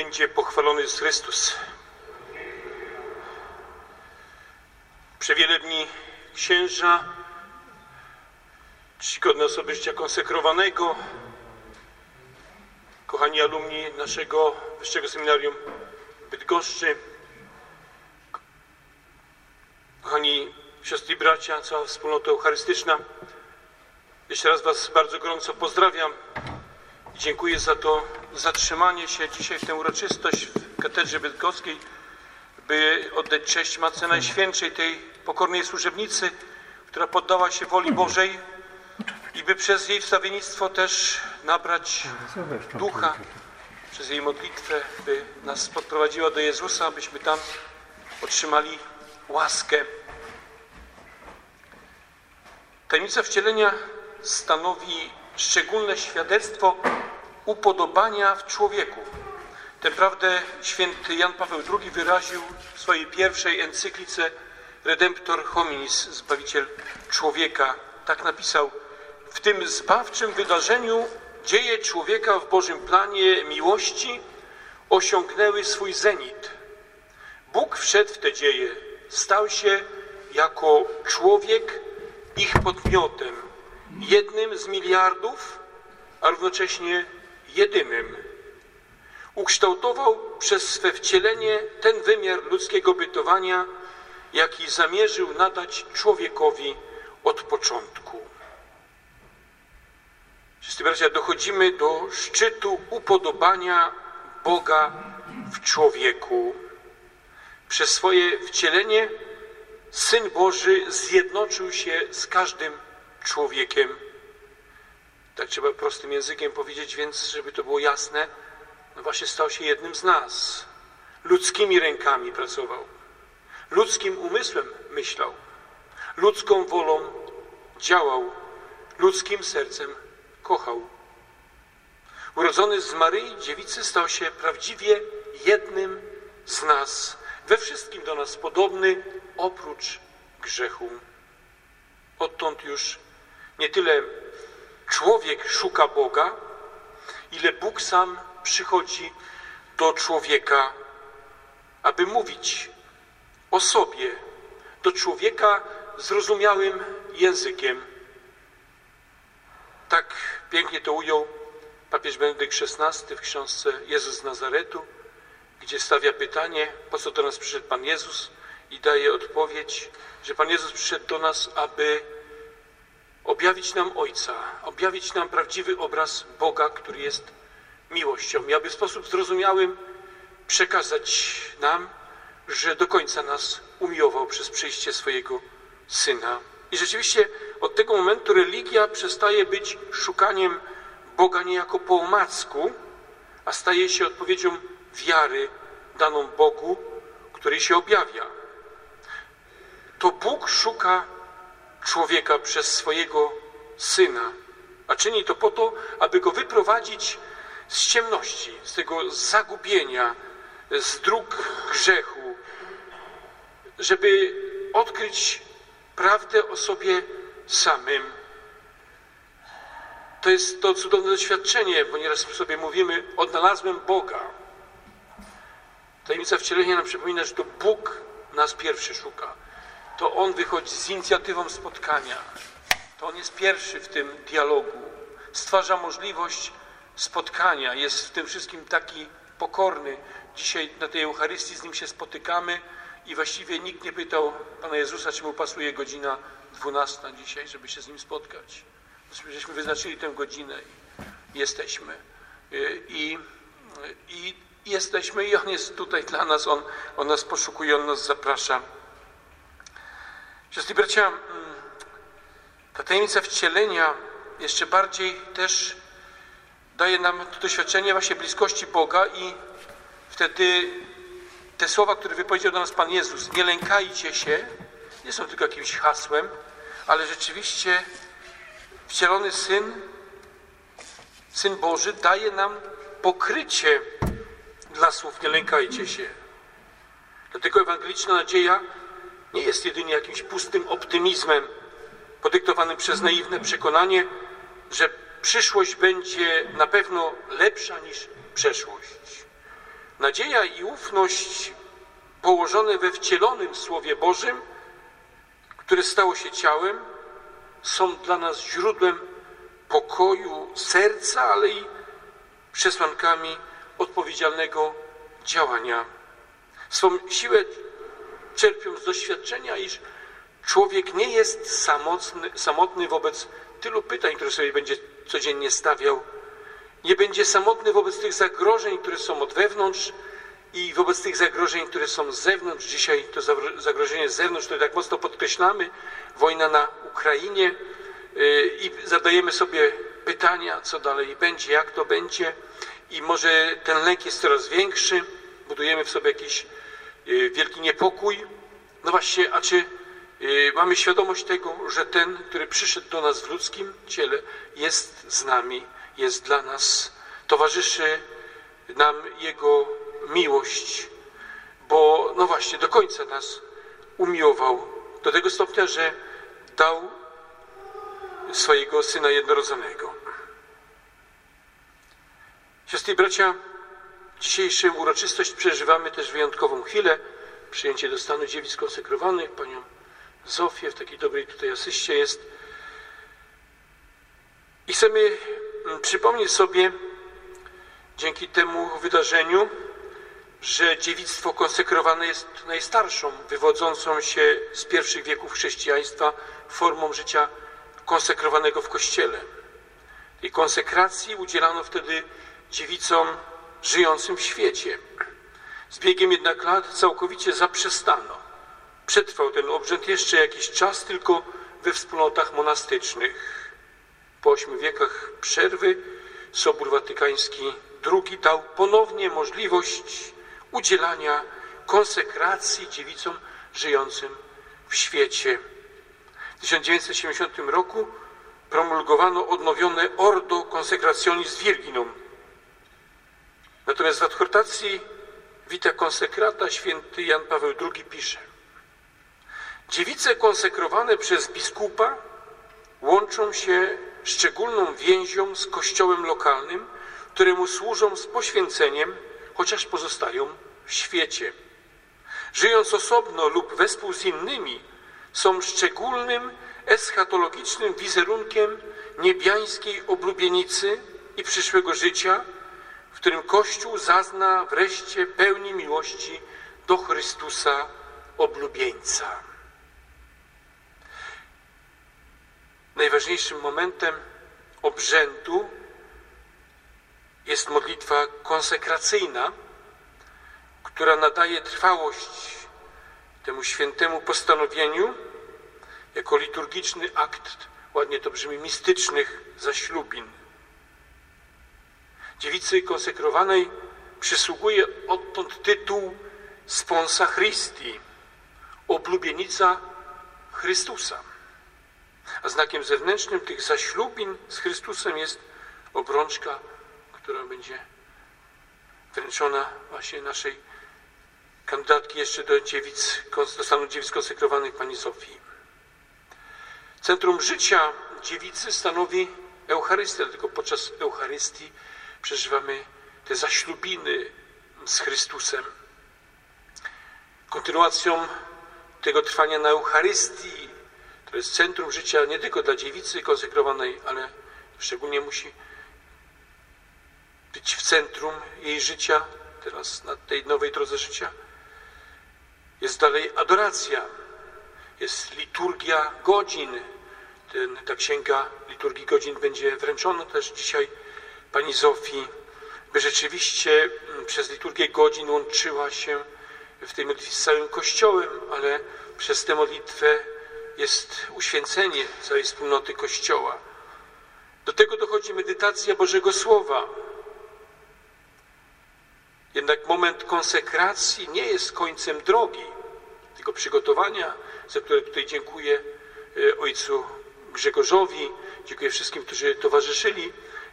będzie pochwalony jest Chrystus. Przewielebni księża, czcigodne osoby życia konsekrowanego, kochani alumni naszego Wyższego Seminarium w Bydgoszczy, kochani siostry i bracia, cała wspólnota eucharystyczna, jeszcze raz Was bardzo gorąco pozdrawiam i dziękuję za to zatrzymanie się dzisiaj w tę uroczystość w katedrze bydgoskiej, by oddać cześć Matce Najświętszej, tej pokornej służebnicy, która poddała się woli Bożej i by przez jej wstawiennictwo też nabrać ducha, przez jej modlitwę, by nas podprowadziła do Jezusa, abyśmy tam otrzymali łaskę. Tajemnica wcielenia stanowi szczególne świadectwo upodobania w człowieku. Tę prawdę święty Jan Paweł II wyraził w swojej pierwszej encyklice Redemptor Hominis, Zbawiciel człowieka. Tak napisał: w tym zbawczym wydarzeniu dzieje człowieka w Bożym planie miłości osiągnęły swój zenit. Bóg wszedł w te dzieje, stał się jako człowiek ich podmiotem, jednym z miliardów, a równocześnie jedynym. Ukształtował przez swe wcielenie ten wymiar ludzkiego bytowania, jaki zamierzył nadać człowiekowi od początku. Wszyscy bracia, dochodzimy do szczytu upodobania Boga w człowieku. Przez swoje wcielenie Syn Boży zjednoczył się z każdym człowiekiem. Tak trzeba prostym językiem powiedzieć, więc żeby to było jasne, no właśnie stał się jednym z nas. Ludzkimi rękami pracował, ludzkim umysłem myślał, ludzką wolą działał, ludzkim sercem kochał. Urodzony z Maryi Dziewicy stał się prawdziwie jednym z nas, we wszystkim do nas podobny, oprócz grzechu. Odtąd już nie tyle człowiek szuka Boga, ile Bóg sam przychodzi do człowieka, aby mówić o sobie, do człowieka zrozumiałym językiem. Tak pięknie to ujął papież Benedykt XVI w książce Jezus z Nazaretu, gdzie stawia pytanie, po co do nas przyszedł Pan Jezus, i daje odpowiedź, że Pan Jezus przyszedł do nas, aby objawić nam Ojca, objawić nam prawdziwy obraz Boga, który jest miłością, i aby w sposób zrozumiały przekazać nam, że do końca nas umiłował przez przyjście swojego Syna. I rzeczywiście od tego momentu religia przestaje być szukaniem Boga niejako po omacku, a staje się odpowiedzią wiary daną Bogu, który się objawia. To Bóg szuka człowieka przez swojego Syna, a czyni to po to, aby go wyprowadzić z ciemności, z tego zagubienia, z dróg grzechu, żeby odkryć prawdę o sobie samym. To jest to cudowne doświadczenie, bo nieraz sobie mówimy: odnalazłem Boga. Tajemnica wcielenia nam przypomina, że to Bóg nas pierwszy szuka. To On wychodzi z inicjatywą spotkania. To On jest pierwszy w tym dialogu. Stwarza możliwość spotkania. Jest w tym wszystkim taki pokorny. Dzisiaj na tej Eucharystii z Nim się spotykamy i właściwie nikt nie pytał Pana Jezusa, czy Mu pasuje godzina 12 dzisiaj, żeby się z Nim spotkać. Żeśmy wyznaczyli tę godzinę i jesteśmy. I jesteśmy i On jest tutaj dla nas. On nas poszukuje, On nas zaprasza. Siostry i bracia, ta tajemnica wcielenia jeszcze bardziej też daje nam to doświadczenie właśnie bliskości Boga i wtedy te słowa, które wypowiedział do nas Pan Jezus: nie lękajcie się, nie są tylko jakimś hasłem, ale rzeczywiście wcielony Syn Boży daje nam pokrycie dla słów nie lękajcie się. Dlatego ewangeliczna nadzieja nie jest jedynie jakimś pustym optymizmem podyktowanym przez naiwne przekonanie, że przyszłość będzie na pewno lepsza niż przeszłość. Nadzieja i ufność położone we wcielonym Słowie Bożym, które stało się ciałem, są dla nas źródłem pokoju serca, ale i przesłankami odpowiedzialnego działania. Swą siłę czerpią z doświadczenia, iż człowiek nie jest samotny wobec tylu pytań, które sobie będzie codziennie stawiał. Nie będzie samotny wobec tych zagrożeń, które są od wewnątrz i wobec tych zagrożeń, które są z zewnątrz. Dzisiaj to zagrożenie z zewnątrz, które tak mocno podkreślamy, wojna na Ukrainie, i zadajemy sobie pytania, co dalej będzie, jak to będzie, i może ten lęk jest coraz większy, budujemy w sobie jakiś wielki niepokój. No właśnie, a czy mamy świadomość tego, że ten, który przyszedł do nas w ludzkim ciele, jest z nami, jest dla nas, towarzyszy nam Jego miłość, bo no właśnie, do końca nas umiłował, do tego stopnia, że dał swojego Syna jednorodzonego. Siostry i bracia, dzisiejszą uroczystość przeżywamy też wyjątkową chwilę. Przyjęcie do stanu dziewic konsekrowanych, panią Zofię w takiej dobrej tutaj asyście jest. I chcemy przypomnieć sobie dzięki temu wydarzeniu, że dziewictwo konsekrowane jest najstarszą, wywodzącą się z pierwszych wieków chrześcijaństwa formą życia konsekrowanego w Kościele. Tej konsekracji udzielano wtedy dziewicom żyjącym w świecie. Z biegiem jednak lat całkowicie zaprzestano. Przetrwał ten obrzęd jeszcze jakiś czas tylko we wspólnotach monastycznych. Po 8 wiekach przerwy Sobór Watykański II dał ponownie możliwość udzielania konsekracji dziewicom żyjącym w świecie. W 1970 roku promulgowano odnowione Ordo Consecrationis Virginum. Natomiast w adhortacji Vita Consecrata święty Jan Paweł II pisze: dziewice konsekrowane przez biskupa łączą się szczególną więzią z kościołem lokalnym, któremu służą z poświęceniem, chociaż pozostają w świecie. Żyjąc osobno lub wespół z innymi, są szczególnym eschatologicznym wizerunkiem niebiańskiej oblubienicy i przyszłego życia, w którym Kościół zazna wreszcie pełni miłości do Chrystusa oblubieńca. Najważniejszym momentem obrzędu jest modlitwa konsekracyjna, która nadaje trwałość temu świętemu postanowieniu jako liturgiczny akt, ładnie to brzmi, mistycznych zaślubin. Dziewicy konsekrowanej przysługuje odtąd tytuł Sponsa Christi, oblubienica Chrystusa. A znakiem zewnętrznym tych zaślubin z Chrystusem jest obrączka, która będzie wręczona właśnie naszej kandydatki jeszcze do stanu dziewic konsekrowanych, pani Zofii. Centrum życia dziewicy stanowi Eucharystia, dlatego podczas Eucharystii przeżywamy te zaślubiny z Chrystusem. Kontynuacją tego trwania na Eucharystii, to jest centrum życia nie tylko dla dziewicy konsekrowanej, ale szczególnie musi być w centrum jej życia, teraz na tej nowej drodze życia. Jest dalej adoracja, jest liturgia godzin. Ta księga liturgii godzin będzie wręczona też dzisiaj pani Zofii, by rzeczywiście przez liturgię godzin łączyła się w tej modlitwie z całym Kościołem, ale przez tę modlitwę jest uświęcenie całej wspólnoty Kościoła. Do tego dochodzi medytacja Bożego Słowa. Jednak moment konsekracji nie jest końcem drogi, tylko przygotowania, za które tutaj dziękuję ojcu Grzegorzowi, dziękuję wszystkim, którzy towarzyszyli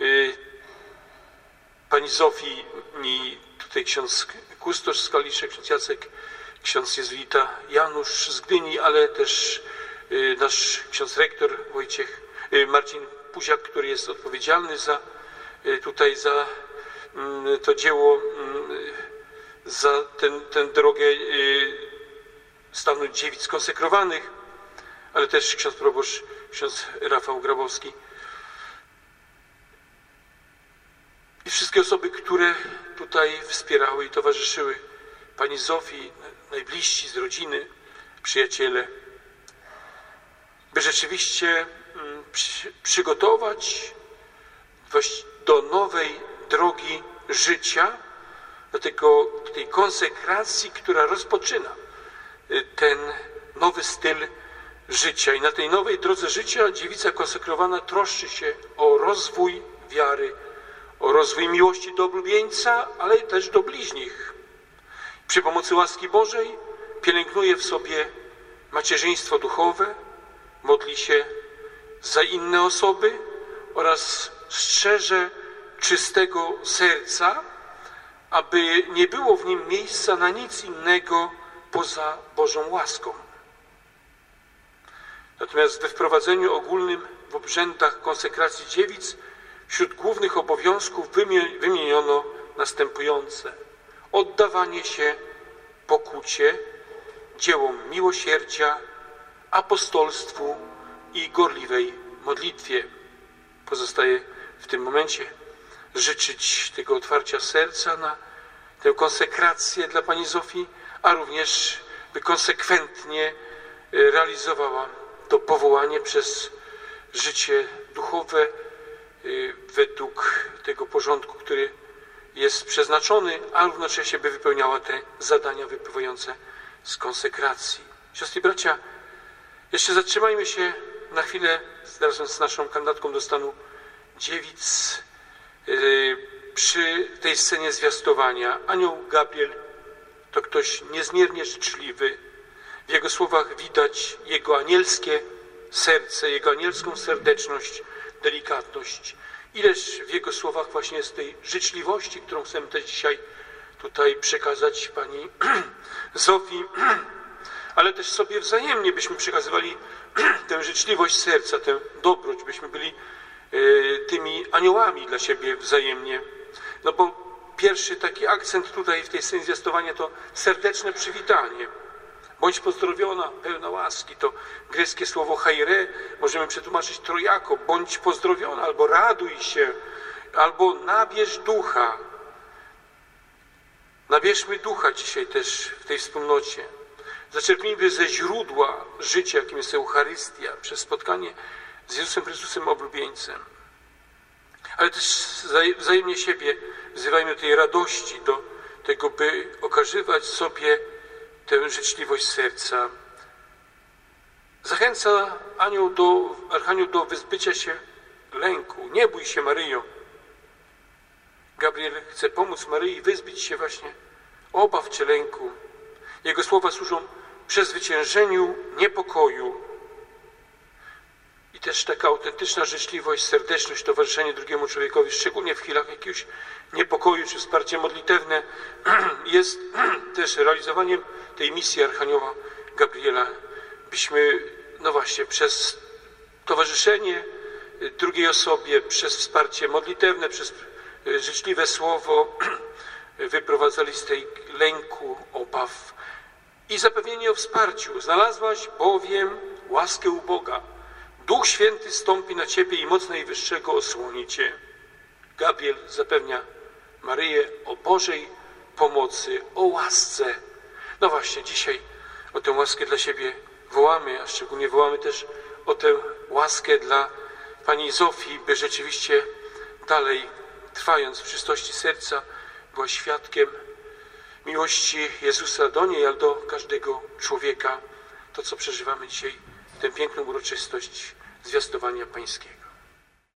pani Zofii i tutaj ksiądz kustosz z Kaliszek, ksiądz Jacek, ksiądz jezuita Janusz z Gdyni, ale też nasz ksiądz rektor Marcin Puziak, który jest odpowiedzialny za to dzieło za tę drogę stanu dziewic konsekrowanych, ale też ksiądz proboszcz, ksiądz Rafał Grabowski i wszystkie osoby, które tutaj wspierały i towarzyszyły pani Zofii, najbliżsi z rodziny, przyjaciele, by rzeczywiście przygotować do nowej drogi życia, do tej konsekracji, która rozpoczyna ten nowy styl życia. I na tej nowej drodze życia dziewica konsekrowana troszczy się o rozwój wiary, o rozwój miłości do oblubieńca, ale też do bliźnich. Przy pomocy łaski Bożej pielęgnuje w sobie macierzyństwo duchowe, modli się za inne osoby oraz strzeże czystego serca, aby nie było w nim miejsca na nic innego poza Bożą łaską. Natomiast we wprowadzeniu ogólnym w obrzędach konsekracji dziewic wśród głównych obowiązków wymieniono następujące: oddawanie się pokucie, dziełom miłosierdzia, apostolstwu i gorliwej modlitwie. Pozostaje w tym momencie życzyć tego otwarcia serca na tę konsekrację dla pani Zofii, a również by konsekwentnie realizowała to powołanie przez życie duchowe według tego porządku, który jest przeznaczony, a równocześnie by wypełniała te zadania wypływające z konsekracji. Siostry i bracia, jeszcze zatrzymajmy się na chwilę razem z naszą kandydatką do stanu dziewic przy tej scenie zwiastowania. Anioł Gabriel to ktoś niezmiernie życzliwy. W jego słowach widać jego anielskie serce, jego anielską serdeczność, delikatność. Ileż w jego słowach właśnie jest tej życzliwości, którą chcemy też dzisiaj tutaj przekazać pani Zofii, ale też sobie wzajemnie byśmy przekazywali tę życzliwość serca, tę dobroć, byśmy byli tymi aniołami dla siebie wzajemnie. No bo pierwszy taki akcent tutaj w tej scenie zwiastowania to serdeczne przywitanie. Bądź pozdrowiona, pełna łaski. To greckie słowo chaire możemy przetłumaczyć trojako. Bądź pozdrowiona, albo raduj się, albo nabierz ducha. Nabierzmy ducha dzisiaj też w tej wspólnocie. Zaczerpnijmy ze źródła życia, jakim jest Eucharystia, przez spotkanie z Jezusem Chrystusem oblubieńcem. Ale też wzajemnie siebie wzywajmy do tej radości, do tego, by okazywać sobie tę życzliwość serca. Zachęca Archanioł do wyzbycia się lęku. Nie bój się, Maryjo. Gabriel chce pomóc Maryi wyzbyć się właśnie obaw czy lęku. Jego słowa służą przezwyciężeniu niepokoju. I też taka autentyczna życzliwość, serdeczność, towarzyszenie drugiemu człowiekowi, szczególnie w chwilach jakiegoś niepokoju czy wsparcie modlitewne, jest też realizowaniem tej misji Archanioła Gabriela, byśmy, no właśnie, przez towarzyszenie drugiej osobie, przez wsparcie modlitewne, przez życzliwe słowo wyprowadzali z tej lęku, obaw i zapewnienie o wsparciu. Znalazłaś bowiem łaskę u Boga. Duch Święty stąpi na ciebie i moc Najwyższego osłoni cię. Gabriel zapewnia Maryję o Bożej pomocy, o łasce. No właśnie, dzisiaj o tę łaskę dla siebie wołamy, a szczególnie wołamy też o tę łaskę dla pani Zofii, by rzeczywiście dalej, trwając w czystości serca, była świadkiem miłości Jezusa do niej, ale do każdego człowieka. To, co przeżywamy dzisiaj, tę piękną uroczystość zwiastowania pańskiego.